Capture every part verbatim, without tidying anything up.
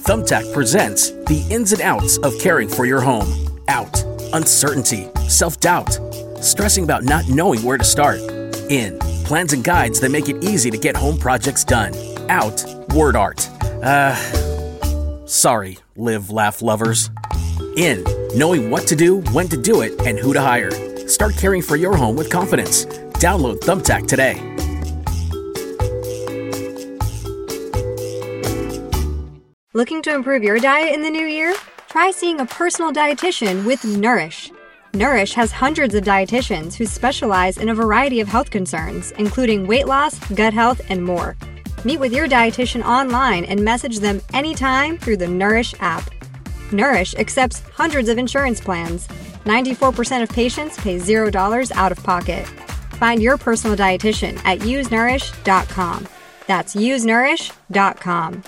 Thumbtack presents the ins and outs of caring for your home. Out, uncertainty, self-doubt, stressing about not knowing where to start. In, plans and guides that make it easy to get home projects done. Out, word art. Uh, sorry, live, laugh lovers. In, knowing what to do, when to do it, and who to hire. Start caring for your home with confidence. Download Thumbtack today. Looking to improve your diet in the new year? Try seeing a personal dietitian with Nourish. Nourish has hundreds of dietitians who specialize in a variety of health concerns, including weight loss, gut health, and more. Meet with your dietitian online and message them anytime through the Nourish app. Nourish accepts hundreds of insurance plans. ninety-four percent of patients pay zero dollars out of pocket. Find your personal dietitian at use nourish dot com. That's use nourish dot com.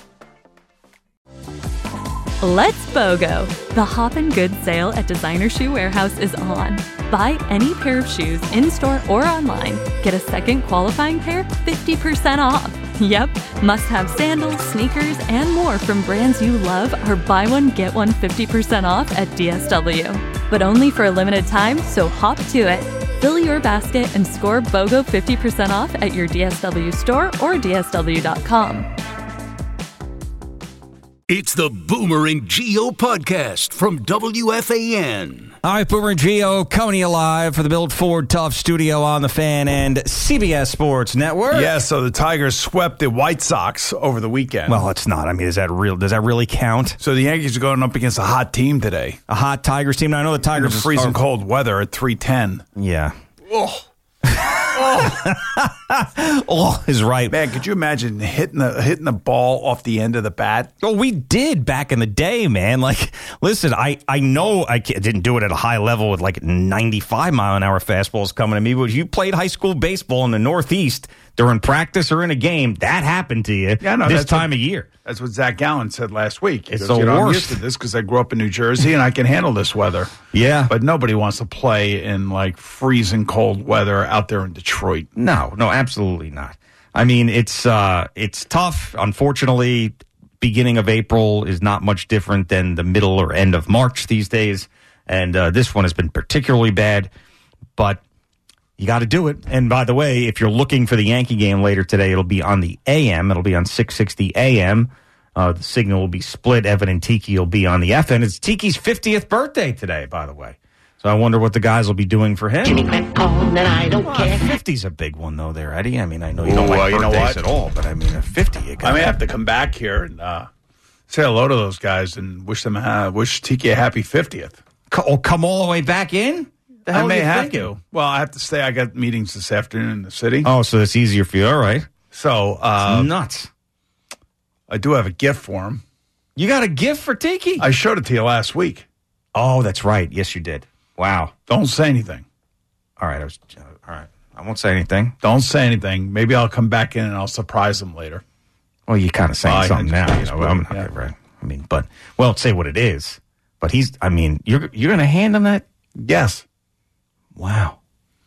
Let's BOGO! The Hoppin' Good sale at Designer Shoe Warehouse is on. Buy any pair of shoes in-store or online. Get a second qualifying pair fifty percent off. Yep, must-have sandals, sneakers, and more from brands you love are buy one, get one fifty percent off at D S W. But only for a limited time, so hop to it. Fill your basket and score BOGO fifty percent off at your D S W store or D S W dot com. It's the Boomer and Geo podcast from W F A N. All right, Boomer and Geo coming to you live for the Built Ford Tough studio on the Fan and C B S Sports Network. Yeah, so the Tigers swept the White Sox over the weekend. Well, it's not. I mean, is that real? Does that really count? So the Yankees are going up against a hot team today. A hot Tigers team. Now, I know the Tigers in are freezing cold weather at three ten. Yeah. Oh. Oh, is right. Man, could you imagine hitting the hitting the ball off the end of the bat? Oh, we did back in the day, man. Like, listen, I, I know I didn't do it at a high level with like ninety-five mile an hour fastballs coming at me, but you played high school baseball in the Northeast during practice or in a game, that happened to you yeah, no, this time what, of year. That's what Zach Gallen said last week. He it's goes, the you know, worst. I'm used to this because I grew up in New Jersey and I can handle this weather. Yeah. But nobody wants to play in like freezing cold weather out there in Detroit. No, no, absolutely not. I mean, it's uh, it's tough. Unfortunately, beginning of April is not much different than the middle or end of March these days. And uh, this one has been particularly bad. But you got to do it. And by the way, if you're looking for the Yankee game later today, it'll be on the A M. It'll be on six sixty A M. Uh, the signal will be split. Evan and Tiki will be on the F N. It's Tiki's fiftieth birthday today, by the way. So I wonder what the guys will be doing for him. Jimmy Crack Corn, and I don't well, care. fifty's a big one, though, there, Eddie. I mean, I know you don't Ooh, like uh, you know birthdays what? at all, but I mean, a fifty. You I may have to come back here and uh, say hello to those guys and wish them uh, wish Tiki a happy fiftieth. Oh, come all the way back in? The hell I may are you have thinking? to. Well, I have to stay. I got meetings this afternoon in the city. Oh, so it's easier for you. All right. So uh, It's nuts. I do have a gift for him. You got a gift for Tiki? I showed it to you last week. Oh, that's right. Yes, you did. Wow. Don't say anything. All right. I was. Uh, all right. I won't say anything. Don't say anything. Maybe I'll come back in and I'll surprise him later. Well, you kind of saying Well, something I now. You just- know, I'm not yeah. right. I mean, but well, say what it is. But he's. I mean, you're you're going to hand him that. Yes. Wow.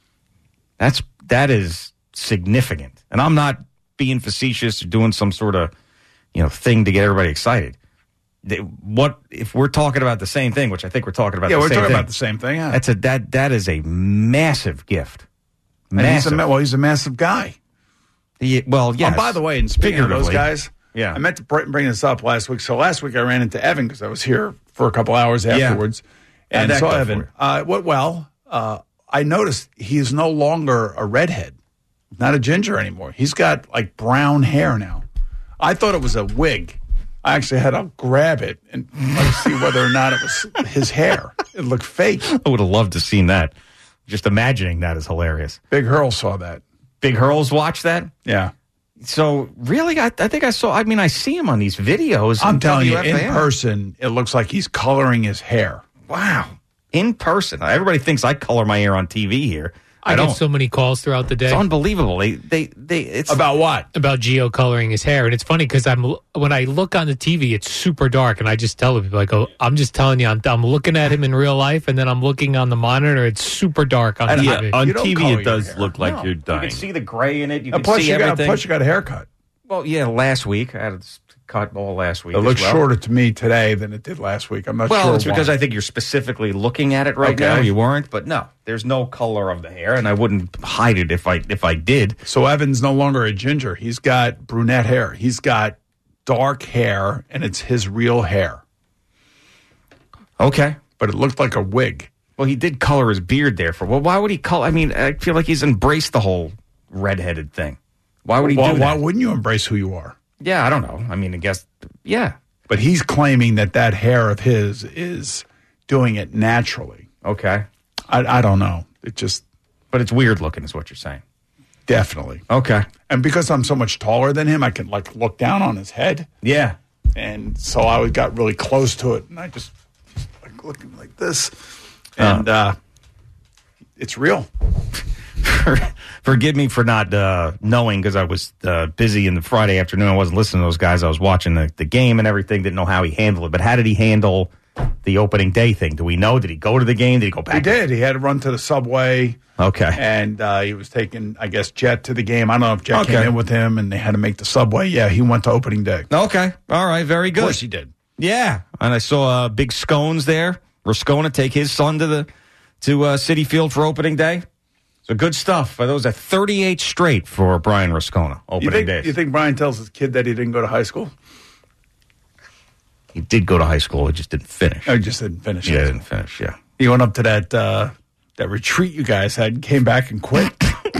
That's that is significant. And I'm not being facetious or doing some sort of, you know, thing to get everybody excited. They, what if we're talking about the same thing, which I think we're talking about Yeah, the we're same talking thing. about the same thing. Yeah. That's a that that is a massive gift. And he's Massive. a, ma- well, he's a massive guy. He- well, yes. Oh, by the way, and speaking of those Figuratively. guys, Yeah. I meant to br- bring this up last week. So last week I ran into Evan because I was here for a couple hours afterwards. How'd And that saw go for Evan. you? Uh, what, well, uh, I noticed he is no longer a redhead, not a ginger anymore. He's got like brown hair now. I thought it was a wig. I actually had to grab it and like, see whether or not it was his hair. It looked fake. I would have loved to have seen that. Just imagining that is hilarious. Big Hurl saw that. Big Hurls watched that? Yeah. So, really, I, I think I saw, I mean, I see him on these videos. I'm on telling you, W F A N. in person, it looks like he's coloring his hair. Wow. In person. Everybody thinks I color my hair on T V here. I, I, don't. get so many calls throughout the day It's unbelievable. They, they, they, it's About what? about Gio coloring his hair, and it's funny because I'm when I look on the T V, it's super dark, and I just tell people, I go, I'm just telling you, I'm, I'm looking at him in real life, and then I'm looking on the monitor, it's super dark on the And T I- V. On You don't T V, color it your does hair. look like No, you're You dying. can see the gray in it. You And can plus, see you got, everything. plus, you got a haircut. Well, yeah, last week I had a cut all last week. It as looks well. shorter to me today than it did last week. I'm not Well, sure. it's because why. I think you're specifically looking at it right Okay. now. You weren't, but no, there's no color of the hair, and I wouldn't hide it if I if I did. So Evan's no longer a ginger. He's got brunette hair. He's got dark hair, and it's his real hair. Okay. But it looked like a wig. Well, he did color his beard there for. Well, why would he color? I mean, I feel like he's embraced the whole redheaded thing. Why would he Why, do why that? wouldn't you embrace who you are? Yeah, I don't know. I mean, I guess, yeah. But he's claiming that that hair of his is doing it naturally. Okay. I, I don't know. It just But it's weird looking, is what you're saying. definitely. Okay. And because I'm so much taller than him, I can like look down on his head. Yeah. And so I got really close to it, and I just, just like looking like this, and uh, it's real. Forgive me for not uh, knowing because I was uh, busy in the Friday afternoon. I wasn't listening to those guys. I was watching the, the game and everything. Didn't know how he handled it. But how did he handle the opening day thing? Do we know? Did he go to the game? Did he go back? He did. He had to run to the subway. Okay. And uh, he was taking, I guess, Jet to the game. I don't know if Jet Okay. came in with him, and they had to make the subway. Yeah, he went to opening day. Okay. All right. Very good. Of course he did. Yeah. And I saw uh, Big Scones there. Rascona take his son to the to uh, City Field for opening day. So good stuff. Those are thirty-eight straight for Brian Rascona opening You think, days. you think Brian tells his kid that he didn't go to high school? He did go to high school. He just didn't finish. I just didn't finish Yeah, it. didn't finish. Yeah. He went up to that uh, that retreat you guys had and came back and quit.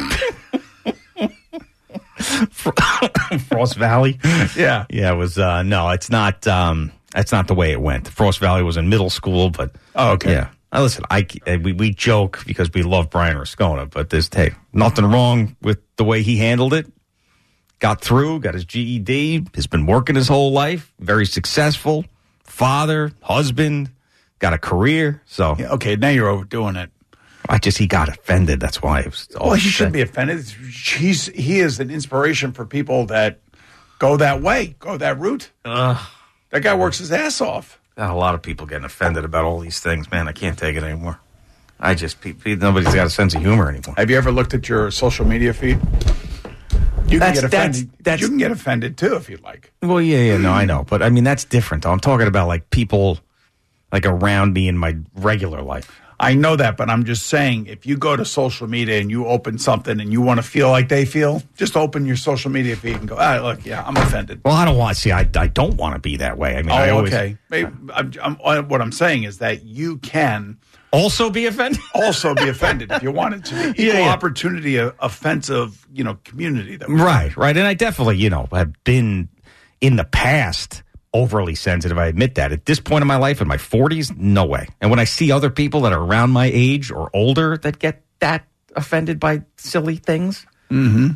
Frost Valley. Yeah. Yeah, it was uh no, it's not um that's not the way it went. Frost Valley was in middle school, but Oh, okay. yeah. Now listen, I we, we joke because we love Brian Rascona, but there's hey, nothing wrong with the way he handled it. Got through, got his G E D, has been working his whole life, very successful, father, husband, got a career. So Yeah, okay, now you're overdoing it. I just he got offended. That's why it was all Well, he said. shouldn't be offended. He's he is an inspiration for people that go that way, go that route. Ugh. That guy works his ass off. Got a lot of people getting offended about all these things, man. I can't take it anymore. I just pe- pe- nobody's got a sense of humor anymore. Have you ever looked at your social media feed? You can That's- get offended. that's- that's- you can get offended too if you'd like. Well, yeah, yeah, no, I know, but I mean that's different. Though. I'm talking about like people like around me in my regular life. I know that, but I'm just saying, if you go to social media and you open something and you want to feel like they feel, just open your social media feed and go, ah, look, yeah, I'm offended. Well, I don't want to see. I, I don't want to be that way. I mean, Oh, I always okay. Maybe, I'm, I'm, what I'm saying is that you can also be offended. also be offended if you wanted to be. Equal Yeah, yeah. opportunity, uh, offensive, you know, community. That we Right, right, and I definitely, you know, have been in the past overly sensitive. I admit that. At this point in my life, in my forties, no way. And when I see other people that are around my age or older that get that offended by silly things, Mm-hmm.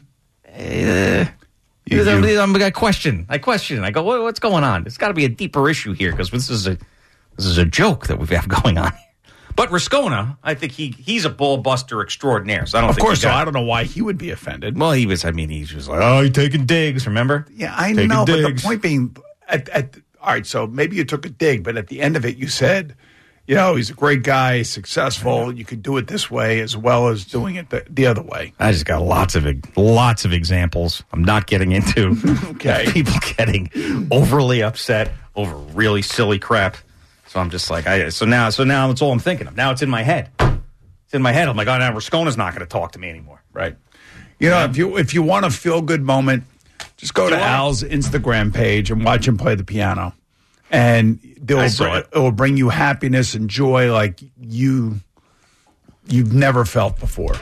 uh, You- I'm, you- I'm- I question. I question. I go, what, what's going on? There's got to be a deeper issue here because this is a this is a joke that we have going on here. But Rascona, I think he he's a ball buster extraordinaire. So I don't. Of think course, he so got- I don't know why he would be offended. Well, he was. I mean, he was like, oh, he's taking digs. Remember? Yeah, I Taking know, but the digs. point being, at, at all right, so maybe you took a dig, but at the end of it, you said, you know, he's a great guy, successful. You could do it this way as well as doing it the, the other way. I just got lots of lots of examples. I'm not getting into Okay. people getting overly upset over really silly crap. So I'm just like, I so now so now that's all I'm thinking of. Now it's in my head. It's in my head. I'm like, oh, now Rascona's not going to talk to me anymore. Right. You know, if you if you want a feel good moment, just go to Do I? Al's Instagram page and watch him play the piano, and I will saw bring, it. it will bring you happiness and joy like you you've never felt before.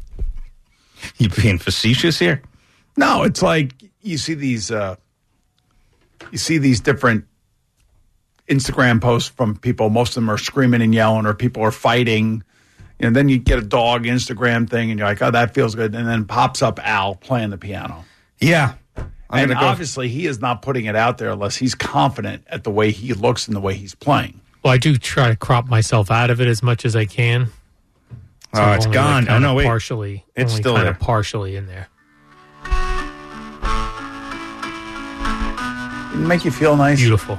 You being facetious here? No, it's like you see these uh, you see these different Instagram posts from people. Most of them are screaming and yelling, or people are fighting. And then you get a dog Instagram thing, and you're like, "Oh, that feels good." And then pops up Al playing the piano. Yeah. I'm And gonna go- obviously, he is not putting it out there unless he's confident at the way he looks and the way he's playing. Well, I do try to crop myself out of it as much as I can. So Oh, I'm it's only, like, gone. Oh, kinda no, wait. Partially. It's only still kinda there. partially in there. Didn't it make you feel nice? Beautiful.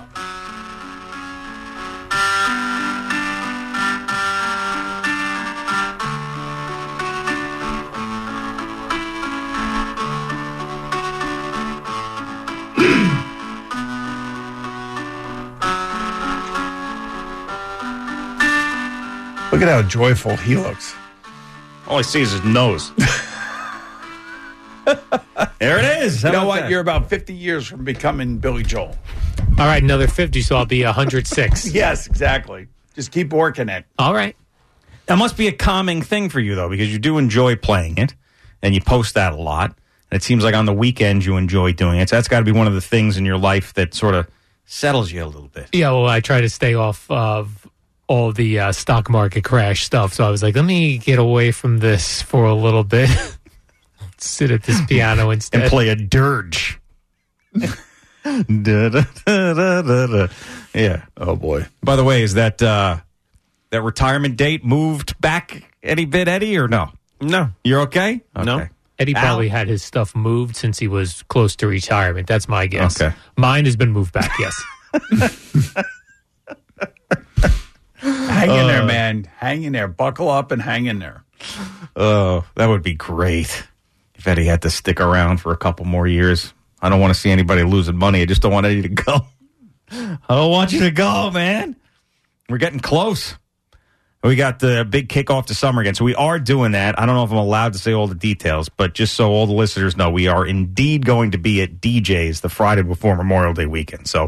Look at how joyful he looks. All I see is his nose. There it is. You How know about what? that? You're about fifty years from becoming Billy Joel. All right, another fifty, so I'll be one hundred six. Yes, exactly. Just keep working it. All right. That must be a calming thing for you, though, because you do enjoy playing it, and you post that a lot. And it seems like on the weekends you enjoy doing it. So that's got to be one of the things in your life that sort of settles you a little bit. Yeah, well, I try to stay off of all the uh, stock market crash stuff. So I was like, let me get away from this for a little bit. Sit at this piano instead. And play a dirge. da, da, da, da, da, da. Yeah. Oh, boy. By the way, is that uh, that retirement date moved back any bit, Eddie, or no? No. You're okay? Okay. No. Eddie Al? probably had his stuff moved since he was close to retirement. That's my guess. Okay. Mine has been moved back, yes. Hang in there, man. Hang in there. Buckle up and hang in there. Oh, that would be great if Eddie had to stick around for a couple more years. I don't want to see anybody losing money. I just don't want Eddie to go. I don't want you to go, man. We're getting close. We got the big kickoff to summer again. So we are doing that. I don't know if I'm allowed to say all the details, but just so all the listeners know, we are indeed going to be at D J's the Friday before Memorial Day weekend. So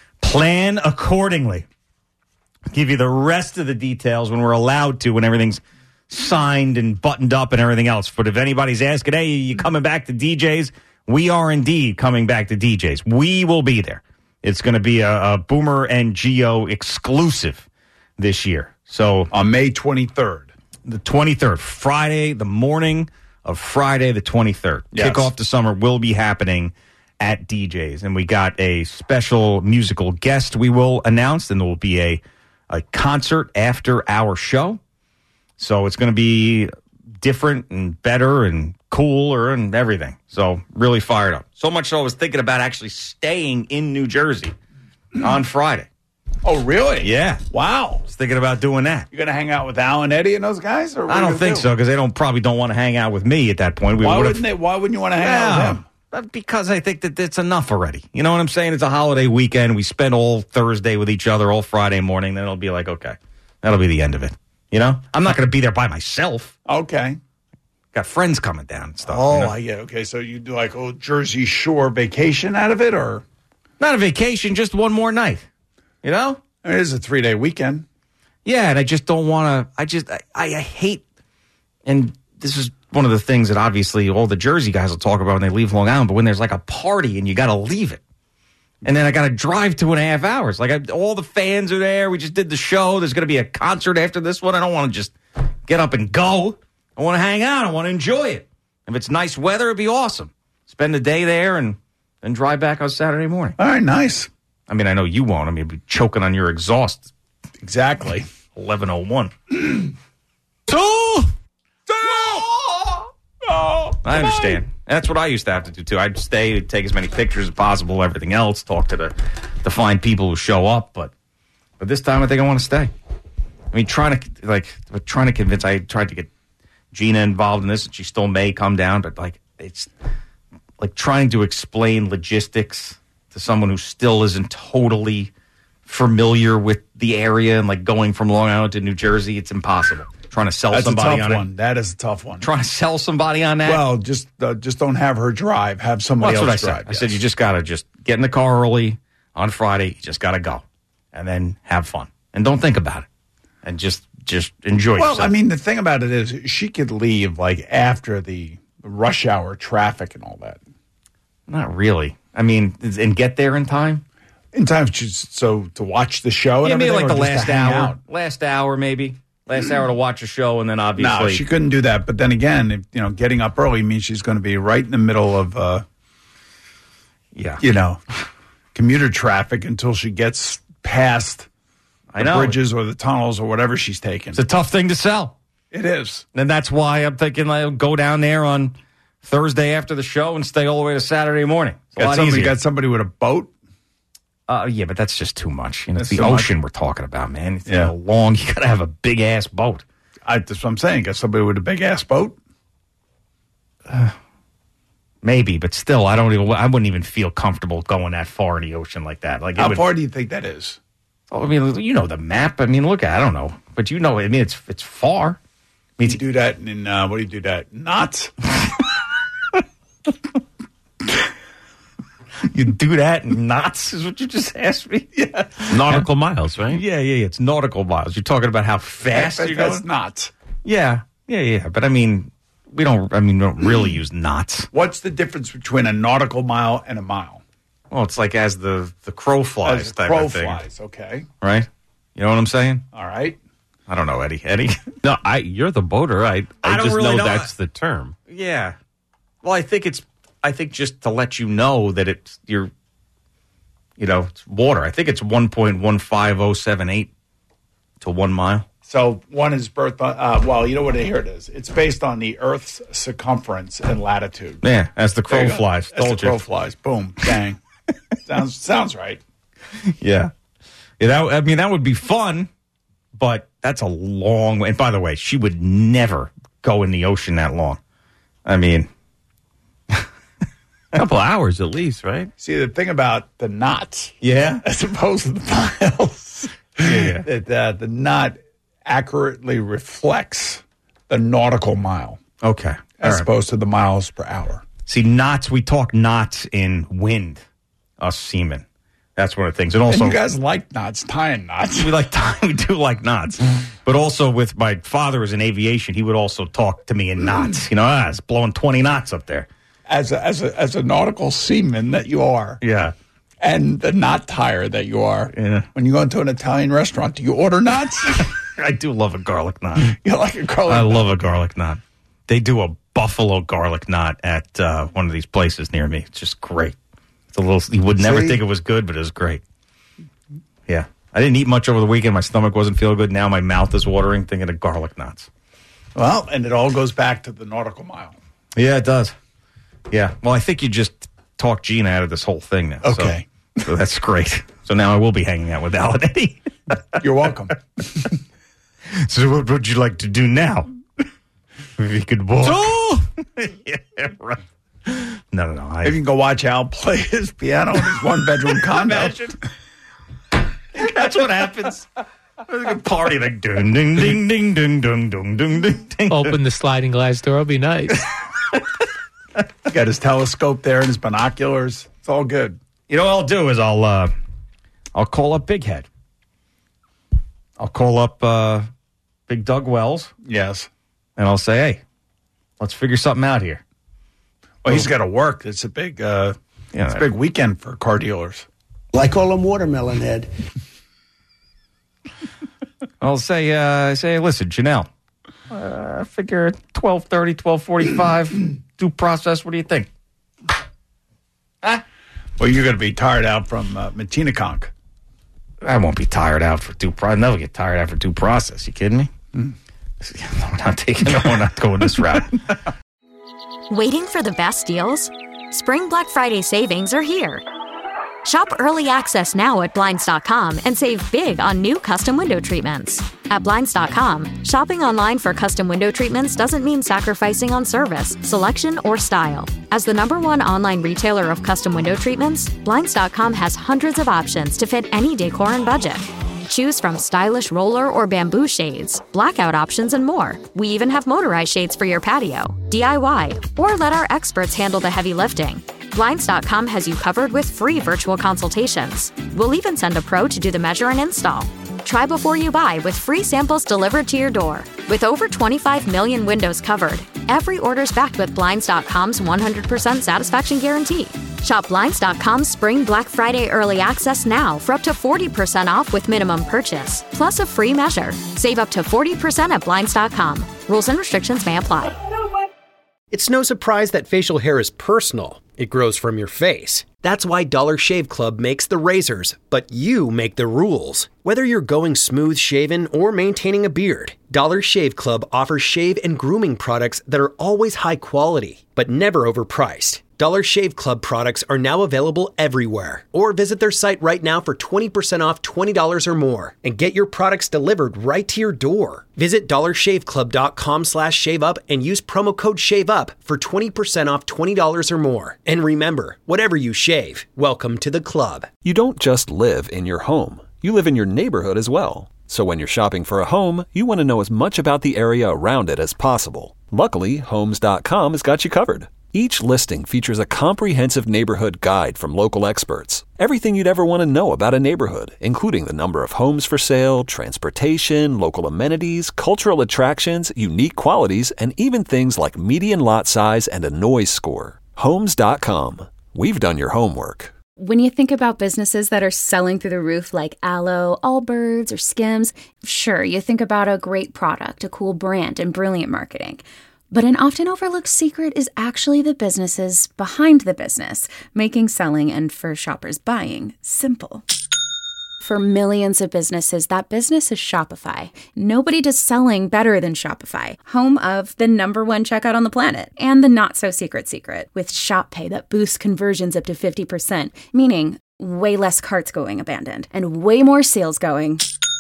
plan accordingly. I'll give you the rest of the details when we're allowed to, when everything's signed and buttoned up and everything else. But if anybody's asking, hey, you coming back to D J's? We are indeed coming back to D J's. We will be there. It's going to be a, a Boomer and Geo exclusive this year. So on May twenty-third. The twenty-third, Friday, the morning of Friday the twenty-third. Yes. Kickoff to summer will be happening at D J's. And we got a special musical guest we will announce, and there will be a, a concert after our show. So it's going to be different and better and cooler and everything. So really fired up. So much so I was thinking about actually staying in New Jersey on Friday. Oh, really? Yeah. Wow. I was thinking about doing that. You're going to hang out with Al and Eddie and those guys? Or what I are you don't gonna think do? so, because they don't probably don't want to hang out with me at that point. We Why would've- wouldn't they? Why wouldn't you want to hang out with him? Uh, Because I think that it's enough already. You know what I'm saying? It's a holiday weekend. We spend all Thursday with each other, all Friday morning. Then it'll be like, okay, that'll be the end of it. You know? I'm not going to be there by myself. Okay. Got friends coming down and stuff. Oh, you know? I get it. Okay, so you do like a Jersey Shore vacation out of it, or? Not a vacation, just one more night. You know? I mean, it is a three-day weekend. Yeah, and I just don't want to. I just, I, I hate, and this is one of the things that obviously all the Jersey guys will talk about when they leave Long Island, but when there's like a party and you got to leave it. And then I got to drive two and a half hours. Like, I, all the fans are there. We just did the show. There's going to be a concert after this one. I don't want to just get up and go. I want to hang out. I want to enjoy it. If it's nice weather, it'd be awesome. Spend the day there and then drive back on Saturday morning. All right, nice. I mean, I know you won't. I mean, you'll be choking on your exhaust. Exactly. eleven oh one. Two! I understand. That's what I used to have to do, too. I'd stay, take as many pictures as possible, everything else, talk to the, the fine people who show up. But but this time, I think I want to stay. I mean, trying to, like, trying to convince, I tried to get Gina involved in this, and she still may come down, but, like, it's like trying to explain logistics to someone who still isn't totally familiar with the area and, like, going from Long Island to New Jersey. It's impossible. Trying to sell That's somebody a tough on one. it. That is a tough one. Trying to sell somebody on that. Well, just uh, just don't have her drive. Have Well, somebody that's what I else said. drive. I said you just got to just get in the car early on Friday. You just got to go and then have fun and don't think about it and just just enjoy Well, yourself. I mean, the thing about it is she could leave like after the rush hour traffic and all that. Not really. I mean, and get there in time. In time, just so to watch the show. Yeah, And maybe everything, like the or just last to hang hour. out? Last hour, maybe. Last hour to watch a show, and then obviously. No, she couldn't do that. But then again, if, you know, getting up early means she's going to be right in the middle of, uh, yeah, you know, commuter traffic until she gets past the I know. bridges or the tunnels or whatever she's taking. It's a tough thing to sell. It is. And that's why I'm thinking I'll go down there on Thursday after the show and stay all the way to Saturday morning. It's a Got lot somebody, easier. got somebody with a boat? Uh, yeah, but that's just too much. You know, it's That's the too much. ocean we're talking about, man. It's Yeah. yeah. long. You got to have a big ass boat. I, that's what I'm saying. Got somebody with a big ass boat? Maybe, but still, I don't even. I wouldn't even feel comfortable going that far in the ocean like that. Like, it How would, far do you think that is? I mean, you know the map. I mean, look at. I don't know, but you know, I mean, it's it's far. I mean, You do that in, uh, what do you do that? Knots? you do that in knots is what you just asked me? Yeah. Nautical miles, right? Yeah, yeah, yeah. It's nautical miles. You're talking about how fast That's, you're that's going? knots. Yeah, yeah, yeah. But I mean, we don't, I mean, we don't really use knots. What's the difference between a nautical mile and a mile? Well, it's like as the, the crow flies As type crow of thing. flies, okay. Right? You know what I'm saying? All right. I don't know, Eddie. Eddie? No, I. You're the boater. I. I, I don't just really know, know that's that. the term. Yeah. Well, I think it's, I think just to let you know that it's, you're, you know, it's water. I think it's one point one five oh seven eight to one mile. So one is birth, uh, well, you know what, here it is. It's based on the Earth's circumference and latitude. Yeah, as the There crow you go. flies. As Told the you. crow flies. Boom. Bang. sounds sounds right. Yeah. Yeah, that, I mean, that would be fun, but that's a long way. And by the way, she would never go in the ocean that long. I mean, A couple hours at least, right? See, the thing about the knots, yeah. as opposed to the miles, Yeah. that uh, the knot accurately reflects the nautical mile Okay. All as right. opposed to the miles per hour. See, knots, we talk knots in wind, us seamen. That's one of the things. And also, And you guys like knots, tying knots. we like we do like knots. But also with my father was in aviation, he would also talk to me in knots. You know, ah, it's blowing twenty knots up there. As a, as a as a nautical seaman that you are, Yeah. and the knot tire that you are, Yeah. when you go into an Italian restaurant, do you order knots? I do love a garlic knot. You like a garlic I knot? love a garlic knot. They do a buffalo garlic knot at uh, one of these places near me. It's just great. It's a little. You would never See? think it was good, but it was great. Yeah, I didn't eat much over the weekend. My stomach wasn't feeling good. Now my mouth is watering thinking of garlic knots. Well, and it all goes back to the nautical mile. Yeah, it does. Yeah. Well, I think you just talked Gina out of this whole thing now. so- Okay. So, that's great. So now I will be hanging out with Al and Eddie. You're welcome. So what would you like to do now? If you could walk. Yeah, right. No, no, no. I, Maybe you can go watch Al play his piano in his one bedroom condo. Imagine. That's what happens. There's a party like ding ding ding ding ding ding ding ding ding ding. Open the sliding glass door. It'll be nice. Got his telescope there and his binoculars. It's all good. You know what I'll do is I'll uh, I'll call up Big Head. I'll call up uh, Big Doug Wells Yes. and I'll say, hey, let's figure something out here. Well, he's got to work. It's a big, uh, Yeah, it's a big weekend for car dealers. Like all them watermelon head. I'll say, uh, say, listen, Janelle, uh, I figure twelve thirty, twelve forty-five, due process. What do you think? Huh? Well, you're going to be tired out from uh, Matinaconk. I won't be tired out for due process. I'll never get tired out for due process. You kidding me? Mm. No, we're not taking. No, we're not going this route. Waiting for the best deals? Spring Black Friday savings are here. Shop early access now at Blinds dot com and save big on new custom window treatments. At Blinds dot com, shopping online for custom window treatments doesn't mean sacrificing on service, selection, or style. As the number one online retailer of custom window treatments, Blinds dot com has hundreds of options to fit any decor and budget. Choose from stylish roller or bamboo shades, blackout options, and more. We even have motorized shades for your patio, D I Y, or let our experts handle the heavy lifting. Blinds dot com has you covered with free virtual consultations. We'll even send a pro to do the measure and install. Try before you buy with free samples delivered to your door. With over twenty-five million windows covered, every order's backed with Blinds dot com's one hundred percent satisfaction guarantee. Shop Blinds dot com's Spring Black Friday Early Access now for up to forty percent off with minimum purchase, plus a free measure. Save up to forty percent at Blinds dot com. Rules and restrictions may apply. It's no surprise that facial hair is personal. It grows from your face. That's why Dollar Shave Club makes the razors, but you make the rules. Whether you're going smooth shaven or maintaining a beard, Dollar Shave Club offers shave and grooming products that are always high quality, but never overpriced. Dollar Shave Club products are now available everywhere. Or visit their site right now for twenty percent off twenty dollars or more and get your products delivered right to your door. Visit dollar shave club dot com slash shave up and use promo code SHAVEUP for twenty percent off twenty dollars or more. And remember, whatever you shave, welcome to the club. You don't just live in your home. You live in your neighborhood as well. So when you're shopping for a home, you want to know as much about the area around it as possible. Luckily, Homes dot com has got you covered. Each listing features a comprehensive neighborhood guide from local experts. Everything you'd ever want to know about a neighborhood, including the number of homes for sale, transportation, local amenities, cultural attractions, unique qualities, and even things like median lot size and a noise score. Homes dot com. We've done your homework. When you think about businesses that are selling through the roof like Aloe, Allbirds, or Skims, sure, you think about a great product, a cool brand, and brilliant marketing. But an often overlooked secret is actually the businesses behind the business, making selling and for shoppers buying simple. For millions of businesses, that business is Shopify. Nobody does selling better than Shopify, home of the number one checkout on the planet and the not-so-secret secret with Shop Pay that boosts conversions up to fifty percent, meaning way less carts going abandoned and way more sales going.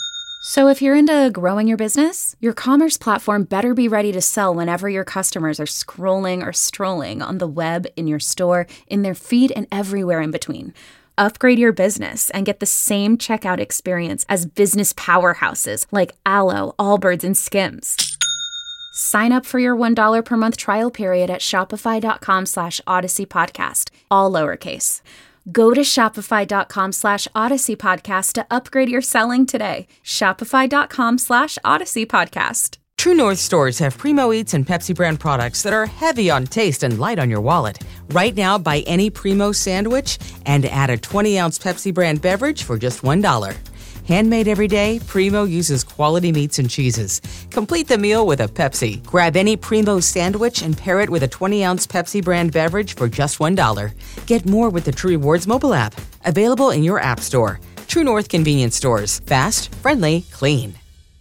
So if you're into growing your business, your commerce platform better be ready to sell whenever your customers are scrolling or strolling on the web, in your store, in their feed, and everywhere in between. Upgrade your business and get the same checkout experience as business powerhouses like Aloe, Allbirds, and Skims. Sign up for your one dollar per month trial period at shopify.com slash Odyssey Podcast, all lowercase. Go to shopify.com slash Odyssey Podcast to upgrade your selling today. Shopify.com slash Odyssey Podcast. True North stores have Primo Eats and Pepsi brand products that are heavy on taste and light on your wallet. Right now, buy any Primo sandwich and add a twenty ounce Pepsi brand beverage for just one dollar. Handmade every day, Primo uses quality meats and cheeses. Complete the meal with a Pepsi. Grab any Primo sandwich and pair it with a twenty ounce Pepsi brand beverage for just one dollar. Get more with the True Rewards mobile app. Available in your app store. True North convenience stores. Fast, friendly, clean.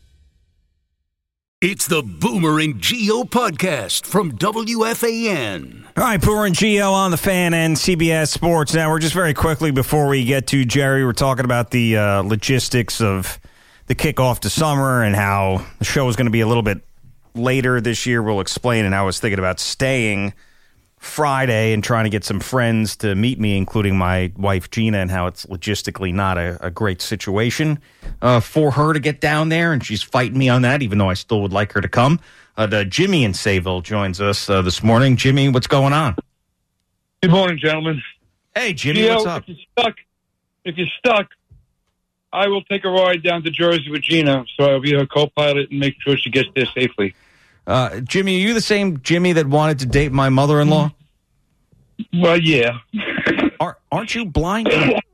It's the Boomer and Gio podcast from W F A N. All right, Boomer and Gio on the Fan and C B S Sports Network. Just very quickly before we get to Jerry, we're talking about the uh, logistics of the kickoff to summer and how the show is going to be a little bit later this year. We'll explain, and I was thinking about staying Friday and trying to get some friends to meet me, including my wife Gina, and how it's logistically not a, a great situation uh, for her to get down there, and she's fighting me on that, even though I still would like her to come. Uh, the Jimmy in Sayville joins us uh, this morning. Jimmy, what's going on? Good morning, gentlemen. Hey, Jimmy, Gio, what's up? If you're stuck, if you're stuck, I will take a ride down to Jersey with Gina, so I'll be her co-pilot and make sure she gets there safely. Uh, Jimmy, are you the same Jimmy that wanted to date my mother-in-law? Well, yeah. Are, aren't you blind?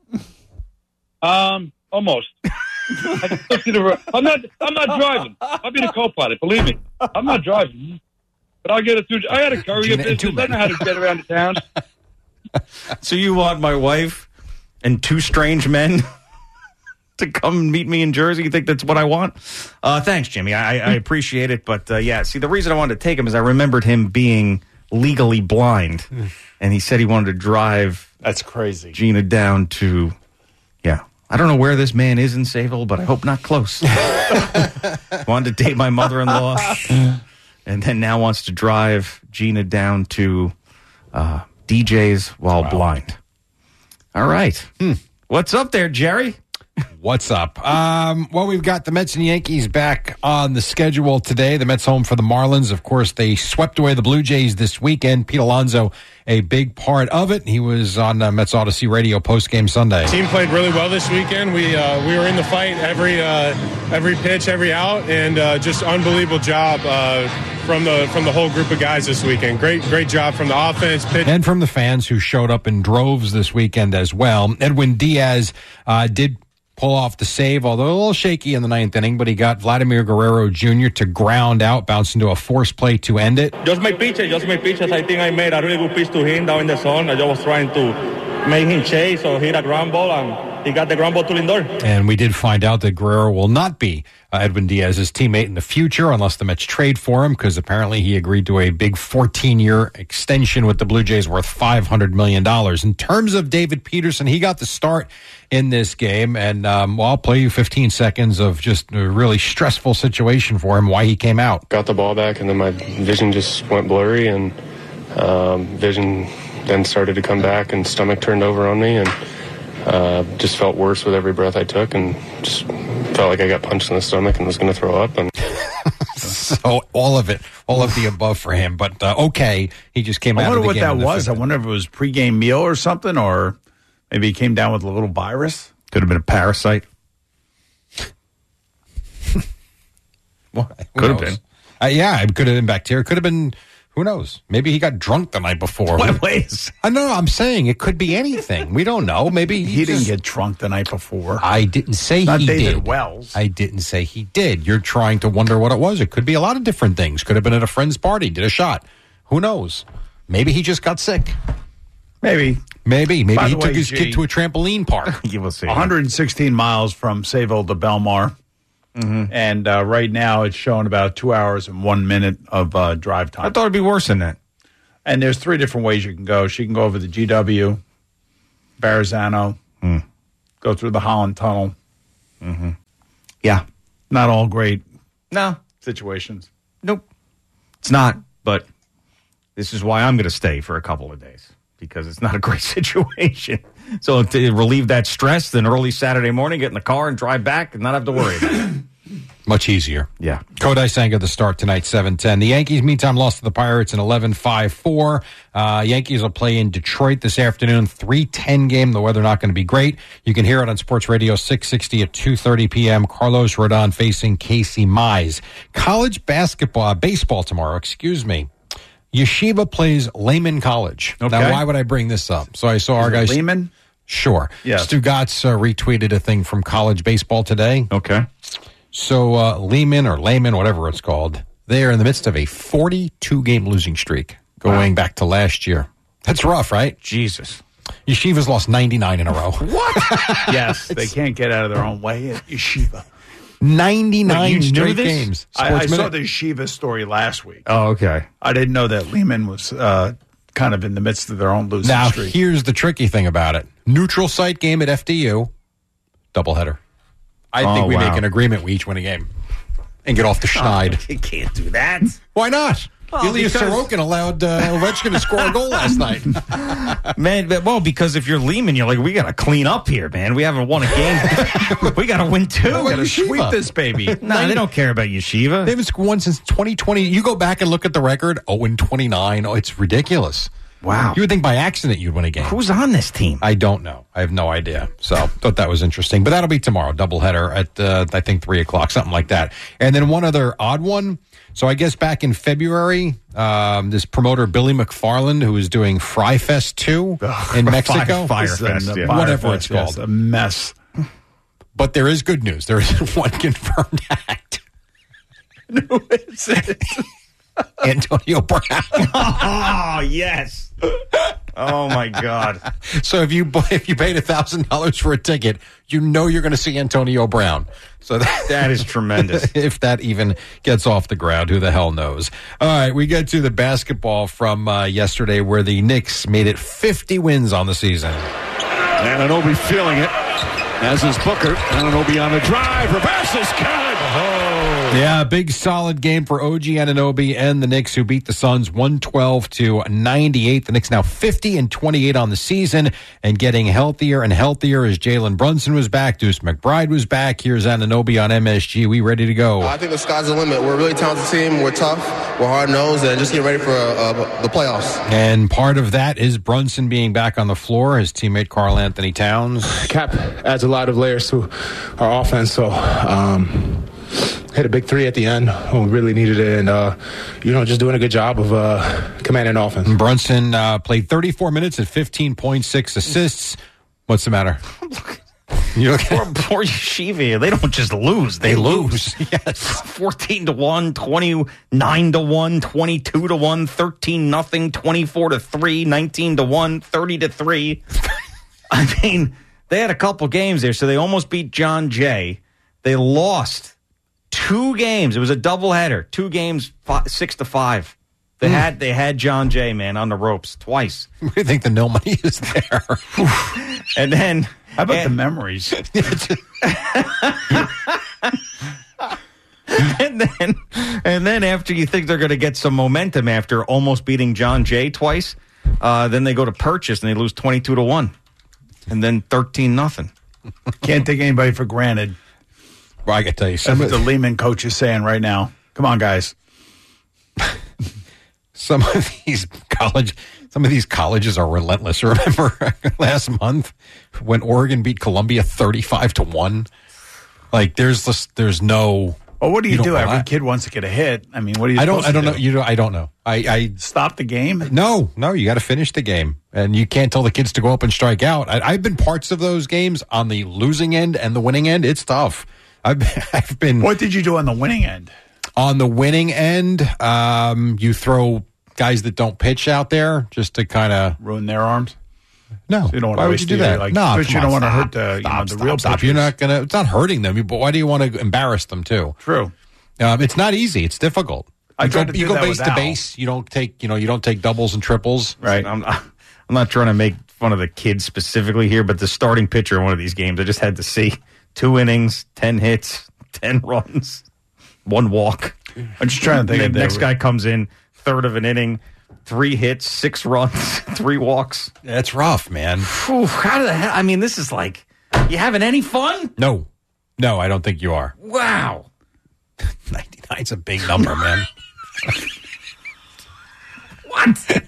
um, almost. I can still see the road. I'm not. I'm not driving. I'll be the co-pilot. Believe me, I'm not driving. But I'll get it through. I had a courier business. I know how to get around the town. So you want my wife and two strange men to come meet me in Jersey? You think that's what I want? Uh, thanks, Jimmy. I, I appreciate it. But, uh, yeah, see, the reason I wanted to take him is I remembered him being legally blind. And he said he wanted to drive That's crazy. Gina down to, yeah. I don't know where this man is in Sayville, but I hope not close. Wanted to date my mother-in-law. And then now wants to drive Gina down to uh, D J's while wow. blind. All right. Hmm. What's up there, Jerry? What's up? Um, well, we've got the Mets and Yankees back on the schedule today. The Mets home for the Marlins. Of course, they swept away the Blue Jays this weekend. Pete Alonso, a big part of it. He was on uh, Mets Odyssey Radio postgame Sunday. The team played really well this weekend. We uh, we were in the fight every uh, every pitch, every out, and uh, just unbelievable job uh, from the from the whole group of guys this weekend. Great great job from the offense, pitch, and from the fans who showed up in droves this weekend as well. Edwin Diaz uh, did pull off the save, although a little shaky in the ninth inning, but he got Vladimir Guerrero Junior to ground out, bounce into a force play to end it. Just my pitches, just my pitches. I think I made a really good pitch to him down in the zone. I just was trying to make him chase or hit a ground ball, and he got the ground ball to Lindor. And we did find out that Guerrero will not be uh, Edwin Diaz's teammate in the future unless the Mets trade for him, because apparently he agreed to a big fourteen-year extension with the Blue Jays worth five hundred million dollars. In terms of David Peterson, he got the start in this game, and um, well, I'll play you fifteen seconds of just a really stressful situation for him, why he came out. Got the ball back, and then my vision just went blurry, and um, vision then started to come back, and stomach turned over on me, and uh, just felt worse with every breath I took, and just felt like I got punched in the stomach and was going to throw up. And so all of it, all of the above for him. But uh, okay, he just came I out wonder of the what game that in the was. fifth. I wonder if it was pregame meal or something, or maybe he came down with a little virus. Could have been a parasite. What? Who Could have knows? been. Uh, yeah, it could have been bacteria. Could have been. Who knows? Maybe he got drunk the night before. Wait, wait. I know. I'm saying it could be anything. We don't know. Maybe he, He just- didn't get drunk the night before. I didn't say Not he David did. Wells. I didn't say he did. You're trying to wonder what it was. It could be a lot of different things. Could have been at a friend's party, did a shot. Who knows? Maybe he just got sick. Maybe. Maybe. Maybe By he the took way, his G- kid to a trampoline park. You will see. one hundred sixteen miles from Sayville to Belmar. Mm-hmm. And uh, right now it's showing about two hours and one minute of uh, drive time. I thought it'd be worse than that. And there's three different ways you can go. She can go over the G W, Verrazano, Mm. go through the Holland Tunnel. Mm-hmm. Yeah. Not all great No. situations. Nope. It's not, but this is why I'm going to stay for a couple of days, because it's not a great situation. So to relieve that stress, then early Saturday morning, get in the car and drive back and not have to worry about it. Much easier. Yeah. Kodai Senga the start tonight, seven ten. The Yankees, meantime, lost to the Pirates in eleven five four. Uh, Yankees will play in Detroit this afternoon, three ten game. The weather not going to be great. You can hear it on Sports Radio six sixty at two thirty p.m. Carlos Rodon facing Casey Mize. College basketball, baseball tomorrow, excuse me. Yeshiva plays Lehman College. Okay. Now, why would I bring this up? So I saw our Is it guys. Lehman? Sure. Yes. Stu Gatz uh, retweeted a thing from college baseball today. Okay. So uh, Lehman or Lehman, whatever it's called, they are in the midst of a forty-two game losing streak going back to last year. That's rough, right? Jesus. Yeshiva's lost ninety-nine in a row. What? Yes, they can't get out of their own way at Yeshiva. ninety-nine Wait, you knew straight this? games. I, I Sports saw Minute. the Yeshiva story last week. Oh, okay. I didn't know that Lehman was uh, kind of in the midst of their own losing Now, streak. here's the tricky thing about it. Neutral site game at F D U, doubleheader. I Oh, think we wow. make an agreement we each win a game and get off the schneid. You can't do that. Why not? Well, Ilya because- Sorokin allowed uh, Ovechkin to score a goal last night. Man, but- well, because if you're Lehman, you're like, we got to clean up here, man. We haven't won a game. We got to win two. Well, Got to Yeshiva. sweep this baby. No, they don't care about Yeshiva. They haven't scored one since twenty twenty. You go back and look at the record, oh and twenty-nine. Oh, it's ridiculous. Wow. You would think by accident you'd win a game. Who's on this team? I don't know. I have no idea. So thought that was interesting. But that'll be tomorrow, doubleheader at, uh, I think, three o'clock, something like that. And then one other odd one. So I guess back in February, um, this promoter, Billy McFarland, who was doing Fry Fest two in Mexico. Fire This is Fest, a- yeah. Fire Whatever Fest, it's called. yes, a mess. But there is good news. There is one confirmed act. Who is it? Antonio Brown. Oh, yes. Oh, my God. So if you bu- if you paid a thousand dollars for a ticket, you know you're going to see Antonio Brown. So that, That is tremendous. if that even gets off the ground, who the hell knows? All right, we get to the basketball from uh, yesterday, where the Knicks made it fifty wins on the season. Anunoby feeling it, as is Booker. Anunoby on the drive, reverses, good. Yeah, big solid game for O G Anunoby and the Knicks, who beat the Suns one twelve to ninety-eight. The Knicks now fifty and twenty-eight on the season and getting healthier and healthier as Jalen Brunson was back, Deuce McBride was back. Here's Anunoby on M S G. We ready to go? I think the sky's the limit. We're a really talented team. We're tough. We're hard-nosed, and just get ready for uh, the playoffs. And part of that is Brunson being back on the floor, his teammate Karl Anthony Towns. Cap adds a lot of layers to our offense, so um, hit a big three at the end when we really needed it, and uh, you know, just doing a good job of uh, commanding offense. Brunson uh, played thirty-four minutes at fifteen point six assists. What's the matter? You okay? Poor, poor Yeshiva. They don't just lose. They, They lose. lose. Yes. fourteen to one, twenty-nine to one, twenty-two to one, thirteen nothing, twenty-four to three, nineteen to one, thirty to three. I mean, they had a couple games there, so they almost beat John Jay. They lost two games. It was a doubleheader. Two games, five, six to five. They Mm. had they had John Jay, man, on the ropes twice. We think the no money is there. And then How about and, the memories? and then and then after you think they're going to get some momentum after almost beating John Jay twice, uh, then they go to Purchase and they lose twenty-two to one. And then thirteen nothing. Can't take anybody for granted. Well, I got to tell you, That's some what of the Lehman coach is saying right now. Come on, guys. some of these college, some of these colleges are relentless. Remember last month when Oregon beat Columbia thirty-five to one? Like, there's just, there's no. Well, what do you, you do? Every I, kid wants to get a hit. I mean, what do you? I don't. I don't do? know. You know. I don't know. I, I stop the game. No, no. You got to finish the game, and you can't tell the kids to go up and strike out. I, I've been parts of those games on the losing end and the winning end. It's tough. I've been, I've been. What did you do on the winning end? On the winning end, um, you throw guys that don't pitch out there just to kind of ruin their arms. No, so you don't want why to would you do that? Like, no, but you on, don't want to stop, hurt the, you stop, know, the stop, real stop. pitchers. You're not gonna. It's not hurting them, but why do you want to embarrass them too? True. Um, it's not easy. It's difficult. I You go, tried to you do go that base with to Al. base. You don't take. You know. You don't take doubles and triples. Right. I'm not, I'm not trying to make fun of the kids specifically here, but the starting pitcher in one of these games, I just had to see two innings, ten hits, ten runs, one walk. I'm just trying to think. The of next the, guy comes in, third of an inning, three hits, six runs, three walks. That's rough, man. Whew, how the hell? I mean, this is like, you having any fun? No, no, I don't think you are. Wow. ninety-nine's a big number, man. What?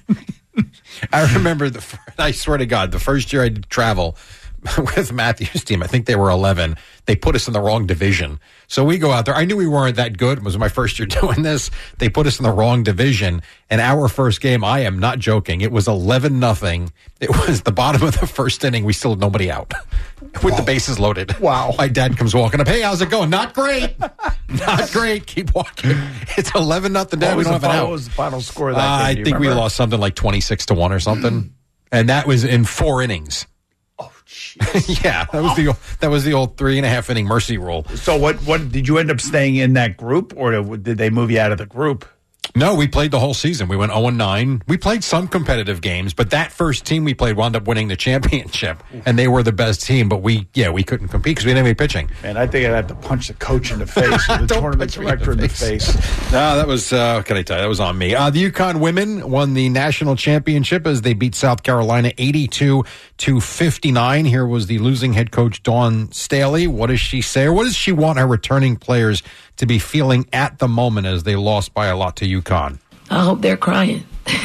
I remember the. I swear to God, the first year I did travel with Matthew's team, I think they were eleven. They put us in the wrong division. So we go out there. I knew we weren't that good. It was my first year doing this. They put us in the wrong division. And our first game, I am not joking, it was eleven nothing. It was the bottom of the first inning. We still had nobody out with the bases loaded. Wow. My dad comes walking up. Hey, how's it going? Not great. Not great. Keep walking. It's eleven nothing. Dad, What we was, don't the have an final, out. what was the final score of that Uh, game? I Do you think we remember? lost something like twenty-six to one or something. And that was in four innings. Oh, jeez. Yeah, that was the that was the old three and a half inning mercy rule. So what? What did you end up staying in that group, or did they move you out of the group? No, we played the whole season. We went oh and nine. We played some competitive games, but that first team we played wound up winning the championship, and they were the best team. But we, yeah, we couldn't compete because we didn't have any pitching. Man, I think I'd have to punch the coach in the face or the Don't tournament punch me in the director in the face. face. No, that was, uh, what can I tell you? That was on me. Uh, the UConn women won the national championship as they beat South Carolina eighty-two to fifty-nine. Here was the losing head coach, Dawn Staley. What does she say, or what does she want her returning players to be feeling at the moment as they lost by a lot to UConn? I hope they're crying.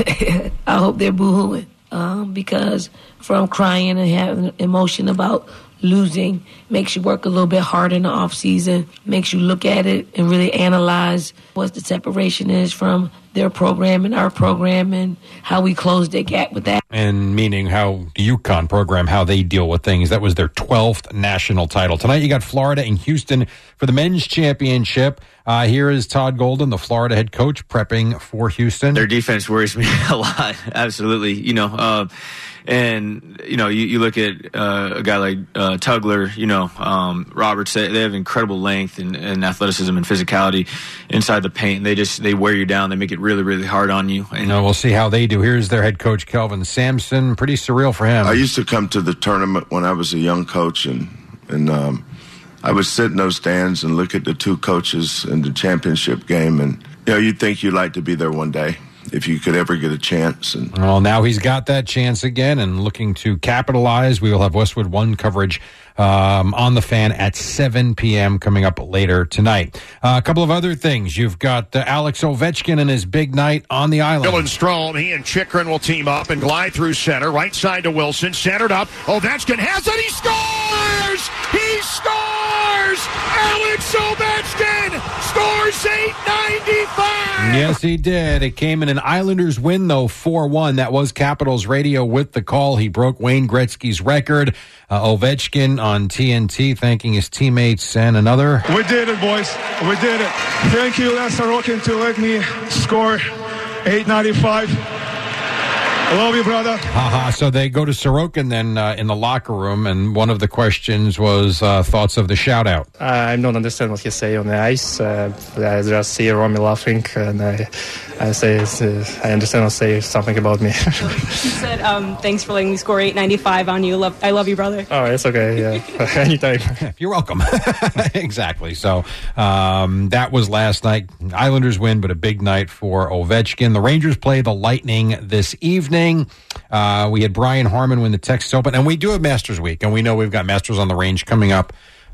I hope they're boo-hooing um, because from crying and having emotion about losing makes you work a little bit harder in the off season, makes you look at it and really analyze what the separation is from their program and our program and how we close the gap with that. And meaning how the UConn program, how they deal with things. That was their twelfth national title. Tonight you got Florida and Houston for the men's championship. Uh, here is Todd Golden, the Florida head coach, prepping for Houston. Their defense worries me a lot. Absolutely. You know, uh, and, you know, you, you look at uh, a guy like uh, Tugler, you know, um, Roberts, they, they have incredible length and, and athleticism and physicality inside the paint. They just, they wear you down. They make it really, really hard on you. And No, we'll see how they do. Here's their head coach, Kelvin Sampson. Pretty surreal for him. I used to come to the tournament when I was a young coach, and and um, I would sit in those stands and look at the two coaches in the championship game, and you know, you'd think you'd like to be there one day if you could ever get a chance. And Well, now he's got that chance again and looking to capitalize. We will have Westwood One coverage um, on the Fan at seven p.m. coming up later tonight. Uh, a couple of other things. You've got uh, Alex Ovechkin and his big night on the island. Dylan Strome, he and Chikrin will team up and glide through center. Right side to Wilson, centered up. Ovechkin has it. He scores! He scores! Alex Ovechkin scores eight ninety-five! Yes, he did. It came in an Islanders win, though, four one. That was Capitals Radio with the call. He broke Wayne Gretzky's record. Uh, Ovechkin on T N T thanking his teammates and another. We did it, boys. We did it. Thank you, Les Sorokin, to let me score eight ninety-five. I love you, brother. Haha. So they go to Sorokin then uh, in the locker room, and one of the questions was uh, thoughts of the shout out. I don't understand what he say on the ice. Uh, I just see Romy laughing, and I, I say, uh, I understand he'll say something about me. He said, um, thanks for letting me score eight ninety-five on you. Love, I love you, brother. Oh, it's okay. Yeah, anytime. You're welcome. Exactly. So um, that was last night. Islanders win, but a big night for Ovechkin. The Rangers play the Lightning this evening. Uh, we had Brian Harmon win the Texas Open, and we do have Masters Week, and we know we've got Masters on the Range coming up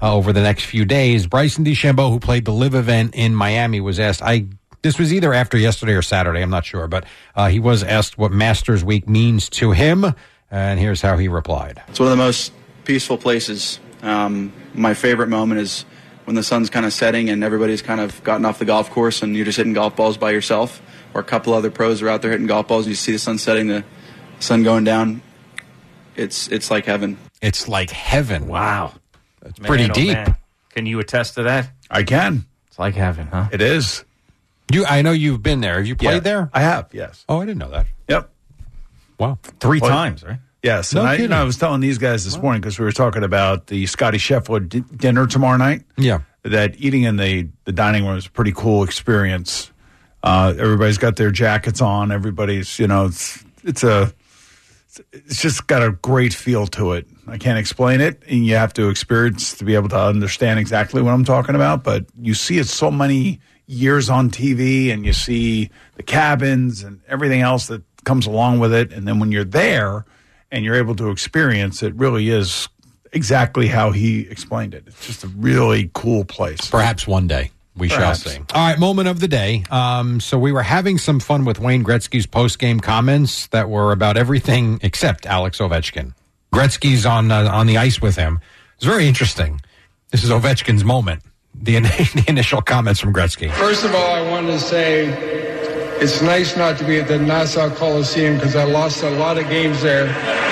uh, over the next few days. Bryson DeChambeau, who played the Live event in Miami, was asked, I this was either after yesterday or Saturday, I'm not sure, but uh, he was asked what Masters Week means to him, and here's how he replied. It's one of the most peaceful places. Um, my favorite moment is when the sun's kind of setting and everybody's kind of gotten off the golf course and you're just hitting golf balls by yourself, or a couple other pros are out there hitting golf balls and you see the sun setting, the sun going down. It's it's like heaven. It's like heaven. Wow. That's Man, pretty oh, deep. man. Can you attest to that? I can. It's like heaven, huh? It is. You, I know you've been there. Have you played Yeah, there? I have, yes. Oh, I didn't know that. Yep. Wow. Three Well, times, right? Yes. No and I, you kidding. know, I was telling these guys this morning because we were talking about the Scotty Scheffler d- dinner tomorrow night. Yeah. That eating in the, the dining room is a pretty cool experience. Uh, everybody's got their jackets on. Everybody's, you know, it's, it's a, it's just got a great feel to it. I can't explain it, and you have to experience to be able to understand exactly what I'm talking about. But you see it so many years on T V, and you see the cabins and everything else that comes along with it. And then when you're there and you're able to experience it, really is exactly how he explained it. It's just a really cool place. Perhaps one day. We Perhaps. shall see. All right, moment of the day. Um, so we were having some fun with Wayne Gretzky's post-game comments that were about everything except Alex Ovechkin. Gretzky's on uh, on the ice with him. It's very interesting. This is Ovechkin's moment. The, in- the initial comments from Gretzky. First of all, I wanted to say it's nice not to be at the Nassau Coliseum because I lost a lot of games there.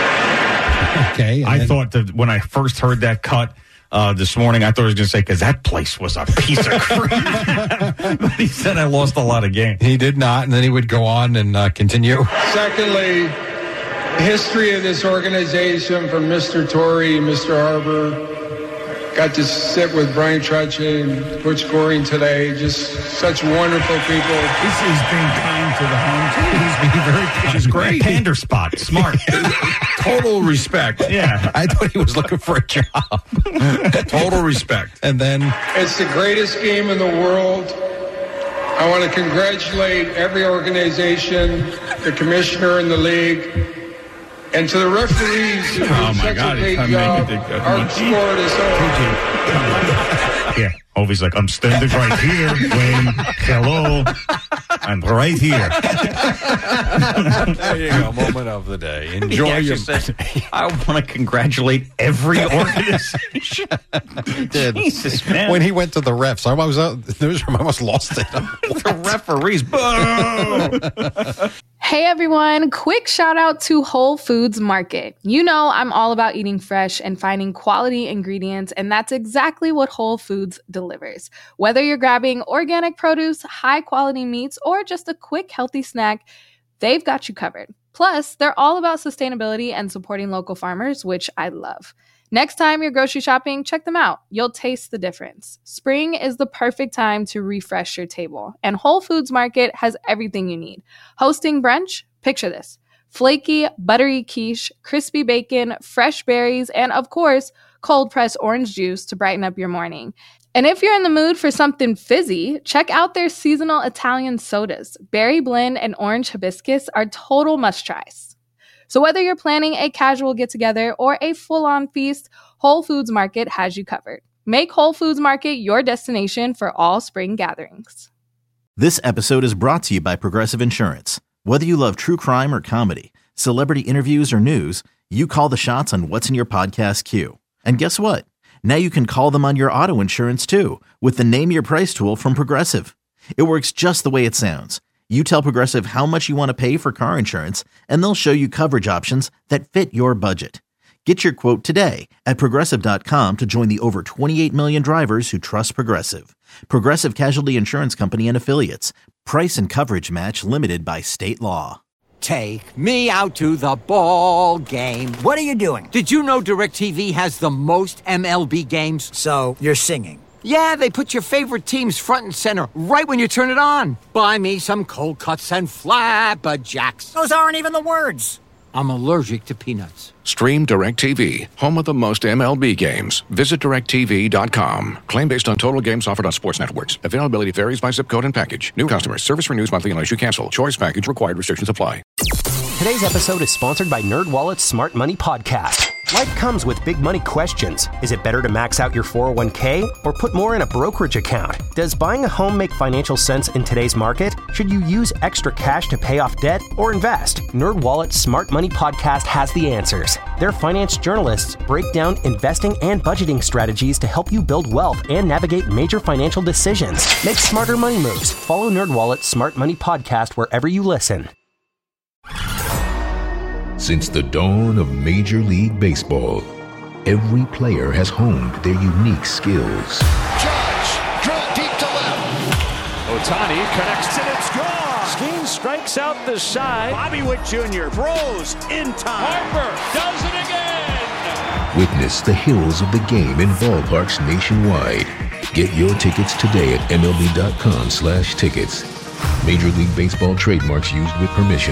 Okay. I thought that when I first heard that cut uh, this morning, I thought I was going to say, because that place was a piece of crap. But he said I lost a lot of games. He did not, and then he would go on and uh, continue. Secondly, the history of this organization from Mister Torrey, Mister Harbour. Got to sit with Brian Trutchen and Butch Goring today. Just such wonderful people. He's, he's being kind to the home team. He's being very kind. Which is great. Pander spot. Smart. Total respect. Yeah. I thought he was looking for a job. Total respect. And then It's the greatest game in the world. I want to congratulate every organization, the commissioner and the league, and to the referees who did Oh, my such God, a great it's job. amazing. Our sport is over. Yeah. Ovi's like, I'm standing right here, Wayne. Hello. I'm right here. there you go, moment of the day. Enjoy He your. actually said, I want to congratulate every organization. He did. Jesus, man. When he went to the refs, I was out. I almost lost it. The referees. Boo! Hey everyone, quick shout out to Whole Foods Market. You know I'm all about eating fresh and finding quality ingredients, and that's exactly what Whole Foods delivers. Whether you're grabbing organic produce, high quality meats, or just a quick healthy snack, they've got you covered. Plus, they're all about sustainability and supporting local farmers, which I love. Next time you're grocery shopping, check them out. You'll taste the difference. Spring is the perfect time to refresh your table, and Whole Foods Market has everything you need. Hosting brunch? Picture this. Flaky, buttery quiche, crispy bacon, fresh berries, and of course, cold-pressed orange juice to brighten up your morning. And if you're in the mood for something fizzy, check out their seasonal Italian sodas. Berry blend and orange hibiscus are total must-tries. So whether you're planning a casual get-together or a full-on feast, Whole Foods Market has you covered. Make Whole Foods Market your destination for all spring gatherings. This episode is brought to you by Progressive Insurance. Whether you love true crime or comedy, celebrity interviews or news, you call the shots on what's in your podcast queue. And guess what? Now you can call them on your auto insurance too with the Name Your Price tool from Progressive. It works just the way it sounds. You tell Progressive how much you want to pay for car insurance, and they'll show you coverage options that fit your budget. Get your quote today at Progressive dot com to join the over twenty-eight million drivers who trust Progressive. Progressive Casualty Insurance Company and Affiliates. Price and coverage match limited by state law. Take me out to the ball game. What are you doing? Did you know DirecTV has the most M L B games? So, you're singing. Yeah, they put your favorite teams front and center right when you turn it on. Buy me some cold cuts and flapjacks. Those aren't even the words. I'm allergic to peanuts. Stream DirecTV, home of the most M L B games. Visit direct T V dot com. Claim based on total games offered on sports networks. Availability varies by zip code and package. New customers. Service renews monthly unless you cancel. Choice package required. Restrictions apply. Today's episode is sponsored by NerdWallet's Smart Money Podcast. Life comes with big money questions. Is it better to max out your four oh one k or put more in a brokerage account? Does buying a home make financial sense in today's market? Should you use extra cash to pay off debt or invest? NerdWallet's Smart Money Podcast has the answers. Their finance journalists break down investing and budgeting strategies to help you build wealth and navigate major financial decisions. Make smarter money moves. Follow NerdWallet's Smart Money Podcast wherever you listen. Since the dawn of Major League Baseball, every player has honed their unique skills. Judge, drill deep to left. Ohtani connects and it's gone. Skeen strikes out the side. Bobby Witt Junior throws in time. Harper does it again. Witness the heroes of the game in ballparks nationwide. Get your tickets today at MLB.com slash tickets. Major League Baseball trademarks used with permission.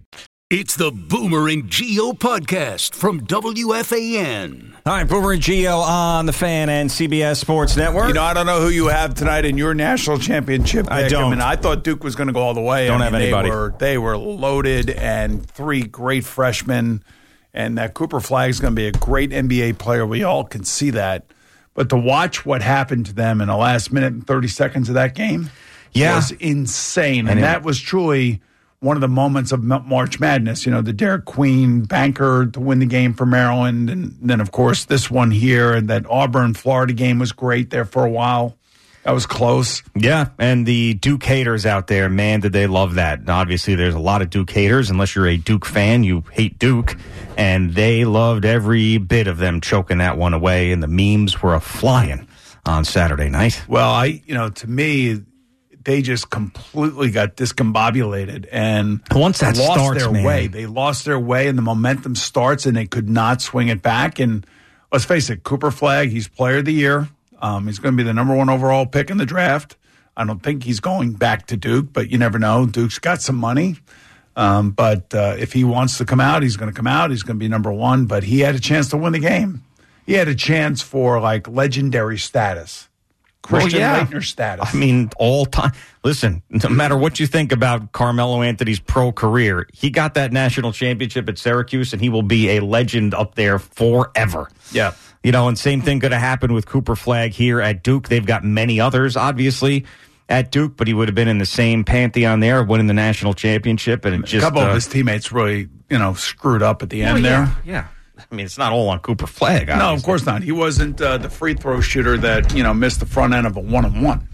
It's the Boomer and Gio podcast from W F A N. All right, Boomer and Gio on the Fan and C B S Sports Network. You know, I don't know who you have tonight in your national championship pick. I don't. I mean, I thought Duke was going to go all the way. Don't I mean, have anybody. They were, they were loaded, and three great freshmen, and that Cooper Flag is going to be a great N B A player. We all can see that. But to watch what happened to them in the last minute and thirty seconds of that game yeah. was insane. And, and that it, was truly one of the moments of March Madness. You know, the Derek Queen banker to win the game for Maryland. And then, of course, this one here. And that Auburn-Florida game was great there for a while. That was close. Yeah, and the Duke haters out there, man, did they love that. And obviously, there's a lot of Duke haters. Unless you're a Duke fan, you hate Duke. And they loved every bit of them choking that one away. And the memes were a-flying on Saturday night. Well, I, you know, to me, they just completely got discombobulated and once that lost starts, their man. way. They lost their way, and the momentum starts, and they could not swing it back. And let's face it, Cooper Flag, he's Player of the Year. Um, he's going to be the number one overall pick in the draft. I don't think he's going back to Duke, but you never know. Duke's got some money. Um, but uh, if he wants to come out, he's going to come out. He's going to be number one. But he had a chance to win the game. He had a chance for, like, legendary status. Christian well, yeah. Laettner status. I mean, all time. Listen, no matter what you think about Carmelo Anthony's pro career, he got that national championship at Syracuse, and he will be a legend up there forever. Yeah. You know, and same thing could have happened with Cooper Flag here at Duke. They've got many others, obviously, at Duke, but he would have been in the same pantheon there, winning the national championship. And it just, a couple uh, of his teammates really, you know, screwed up at the end well, yeah, there. Yeah. I mean, it's not all on Cooper Flag. Obviously. No, of course not. He wasn't uh, the free throw shooter that, you know, missed the front end of a one-on-one.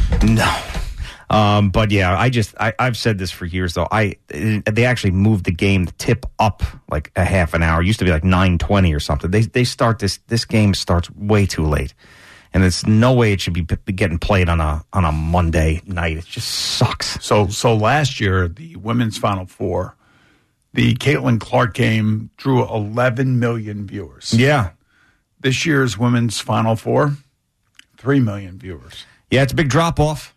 No. Um, but, yeah, I just, I, I've said this for years, though. I They actually moved the game to tip up like a half an hour. It used to be like nine twenty or something. They they start this, this game starts way too late. And there's no way it should be, be getting played on a on a Monday night. It just sucks. So, so last year, the women's Final Four, the Caitlin Clark game drew eleven million viewers. Yeah. This year's women's Final Four, three million viewers. Yeah, it's a big drop-off.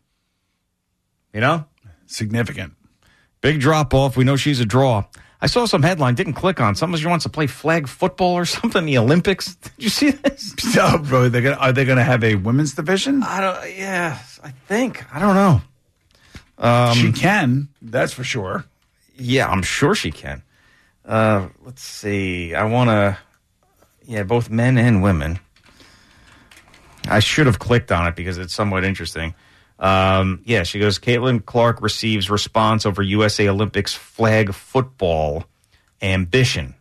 You know? Significant. Big drop-off. We know she's a draw. I saw some headline, didn't click on. Somebody wants to play flag football or something in the Olympics. Did you see this? No, bro. They're gonna, are they going to have a women's division? I don't, yeah, I think. I don't know. Um, she can. That's for sure. Yeah, I'm sure she can. Uh, let's see. I want to, yeah, both men and women. I should have clicked on it because it's somewhat interesting. Um, yeah, she goes, Caitlin Clark receives response over U S A Olympics flag football ambition.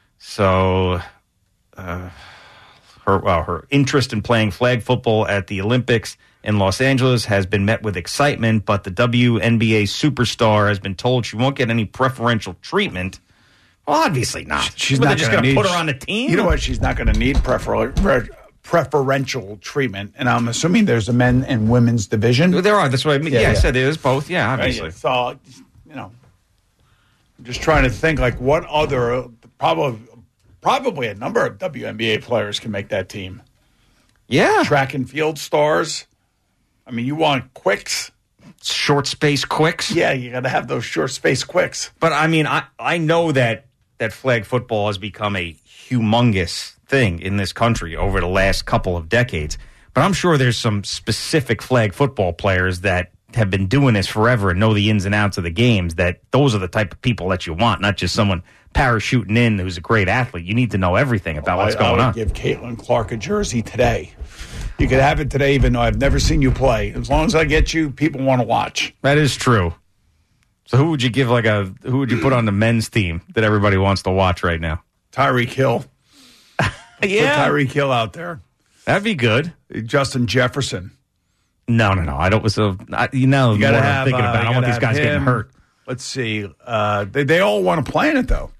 So uh, her, well, her interest in playing flag football at the Olympics in Los Angeles has been met with excitement, but the W N B A superstar has been told she won't get any preferential treatment. Well, obviously not. She's but not just going to put her on the team. You know what? She's not going to need prefer, preferential treatment. And I'm assuming there's a men and women's division. There are. That's what I mean. Yeah, yeah, yeah. I said there's both. Yeah, obviously. Right, so, you know, I'm just trying to think like what other, probably, probably a number of W N B A players can make that team. Yeah. Track and field stars. I mean, you want quicks. Short space quicks? Yeah, you got to have those short space quicks. But, I mean, I, I know that, that flag football has become a humongous thing in this country over the last couple of decades. But I'm sure there's some specific flag football players that have been doing this forever and know the ins and outs of the games, that those are the type of people that you want, not just someone parachuting in who's a great athlete. You need to know everything about oh, what's I, going I would on. Give Caitlin Clark a jersey today. You could have it today, even though I've never seen you play. As long as I get you, people want to watch. That is true. So who would you give like a who would you put on the men's team that everybody wants to watch right now? Tyreek Hill. Yeah. Put Tyreek Hill out there. That'd be good. Justin Jefferson. No, no, no. I don't. So I, you know, You got to what have. I'm thinking uh, about. I you don't want gotta these guys have getting him. hurt. Let's see. Uh, they they all want to play in it though.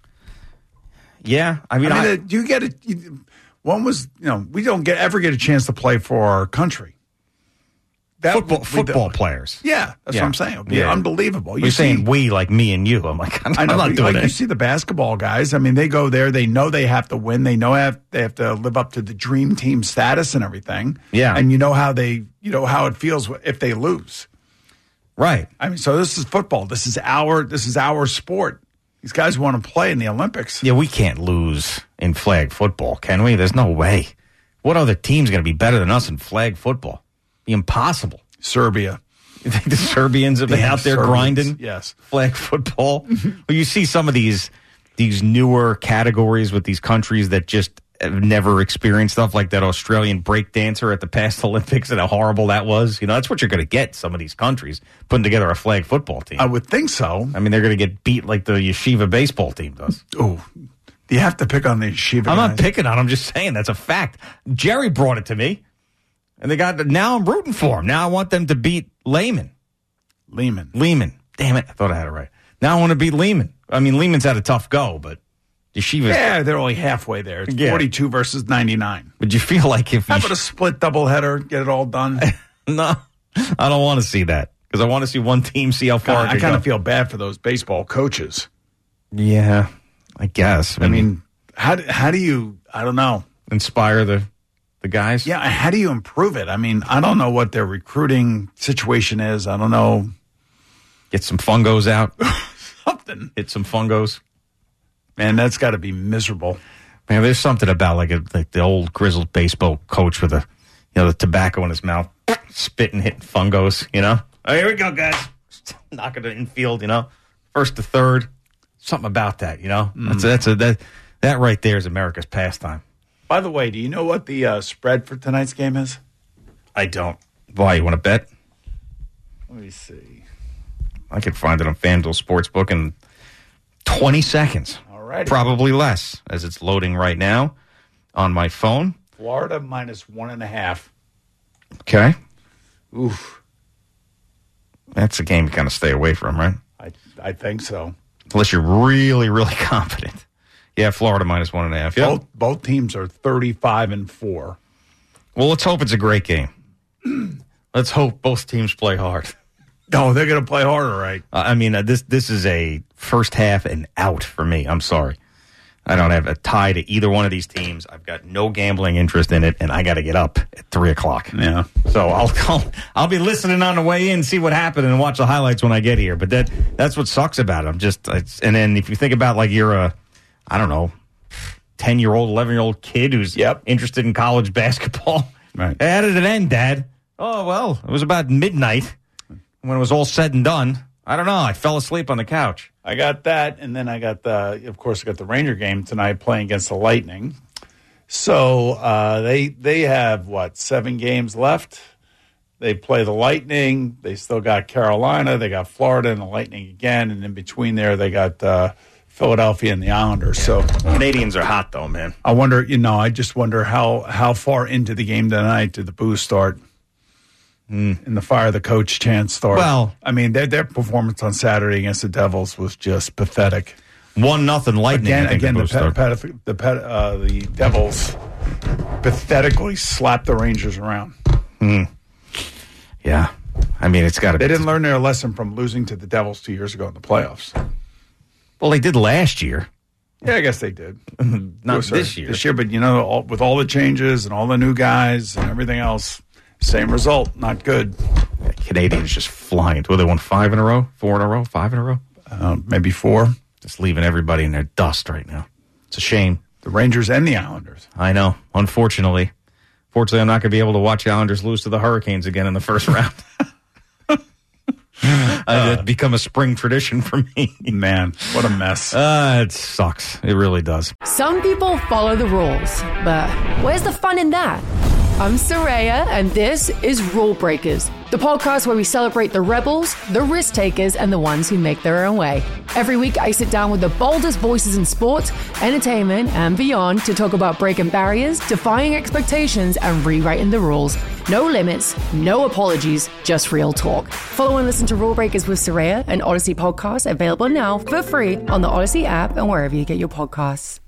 Yeah, I mean, I mean, I, uh, you get it. You, one was, you know, we don't get ever get a chance to play for our country. That football we football don't. players. Yeah, that's Yeah. what I'm saying. It'd be Yeah. unbelievable. You You're see, saying we, like me and you. I'm like, I'm, I know, I'm not but, doing like, it. you see the basketball guys. I mean, they go there. They know they have to win. They know have, they have to live up to the dream team status and everything. Yeah. and you know how they, you know how it feels if they lose. Right. I mean, so this is football. This is our this is our sport. These guys want to play in the Olympics. Yeah, we can't lose in flag football, can we? There's no way. What other team's going to be better than us in flag football? Be impossible. Serbia. You think the Serbians have been Damn out there Serbians. grinding Yes. flag football? Well, you see some of these these newer categories with these countries that just have never experienced stuff, like that Australian break dancer at the past Olympics and how horrible that was. You know, that's what you're going to get, some of these countries, putting together a flag football team. I would think so. I mean, they're going to get beat like the Yeshiva baseball team does. Oh, you have to pick on the Yeshiva I'm guys. not picking on. I'm just saying that's a fact. Jerry brought it to me, and they got. Now I'm rooting for him. Now I want them to beat Lehman. Lehman. Lehman. Damn it! I thought I had it right. Now I want to beat Lehman. I mean, Lehman's had a tough go, but Yeshiva. Yeah, they're only halfway there. It's Yeah. forty-two versus ninety-nine. Would you feel like if How you about a split doubleheader? Get it all done. no, I don't want to see that because I want to see one team see how far. it I could kind go. of feel bad for those baseball coaches. Yeah, I guess. I mean, how do, how do you? I don't know. Inspire the the guys. Yeah, how do you improve it? I mean, I don't know what their recruiting situation is. I don't know. Get some fungos out. Something. Hit some fungos. Man, that's got to be miserable. Man, there's something about like a, like the old grizzled baseball coach with a, you know, the tobacco in his mouth, spitting, hitting fungos. You know, oh, here we go, guys, knocking it infield. You know, first to third. Something about that. You know, Mm. that's that's a that that right there is America's pastime. By the way, do you know what the uh, spread for tonight's game is? I don't. Why, you want to bet? Let me see. I can find it on FanDuel Sportsbook in twenty seconds. All right. Probably less, as it's loading right now on my phone. Florida minus one and a half. Okay. Oof. That's a game you kind of stay away from, right? I I think so. Unless you're really, really confident. Yeah, Florida minus one and a half. Yep. Both both teams are thirty-five and four. Well, let's hope it's a great game. Let's hope both teams play hard. Oh, they're going to play harder, right? Uh, I mean, uh, this this is a first half and out for me. I'm sorry. I don't have a tie to either one of these teams. I've got no gambling interest in it, and I got to get up at three o'clock. Yeah. So I'll I'll, I'll be listening on the way in, see what happened, and watch the highlights when I get here. But that that's what sucks about it. I'm just, it's, and then if you think about like you're a, I don't know, ten year old, eleven year old kid who's yep. interested in college basketball. Right. How did it end, Dad? Oh well, it was about midnight when it was all said and done. I don't know. I fell asleep on the couch. I got that, and then I got the, of course, I got the Ranger game tonight playing against the Lightning. So uh, they they have what seven games left. They play the Lightning. They still got Carolina. They got Florida and the Lightning again, and in between there they got uh, Philadelphia and the Islanders. So Canadians are hot though, man. I wonder, you know, I just wonder how how far into the game tonight did the boos start? Mm. And the fire the coach chance start. Well, I mean, their their performance on Saturday against the Devils was just pathetic. One nothing Lightning. Again, I think again, the the Blues pet, start. pet, the pet, uh, the Devils pathetically slapped the Rangers around. Mm. Yeah, I mean, it's got to. They be. didn't learn their lesson from losing to the Devils two years ago in the playoffs. Well, they did last year. Yeah, I guess they did. Not Sorry, this year. This year, but you know, all, with all the changes and all the new guys and everything else, same result. Not good. Yeah, Canadians just flying. Well, they won five in a row, four in a row, five in a row. Uh, maybe four. Just leaving everybody in their dust right now. It's a shame. The Rangers and the Islanders. I know. Unfortunately, fortunately, I'm not going to be able to watch the Islanders lose to the Hurricanes again in the first round. uh, it's become a spring tradition for me. Man, what a mess. Uh, it sucks. It really does. Some people follow the rules, but where's the fun in that? I'm Soraya, and this is Rule Breakers, the podcast where we celebrate the rebels, the risk takers, and the ones who make their own way. Every week, I sit down with the boldest voices in sports, entertainment, and beyond to talk about breaking barriers, defying expectations, and rewriting the rules. No limits, no apologies, just real talk. Follow and listen to Rule Breakers with Soraya, an Odyssey podcast available now for free on the Odyssey app and wherever you get your podcasts.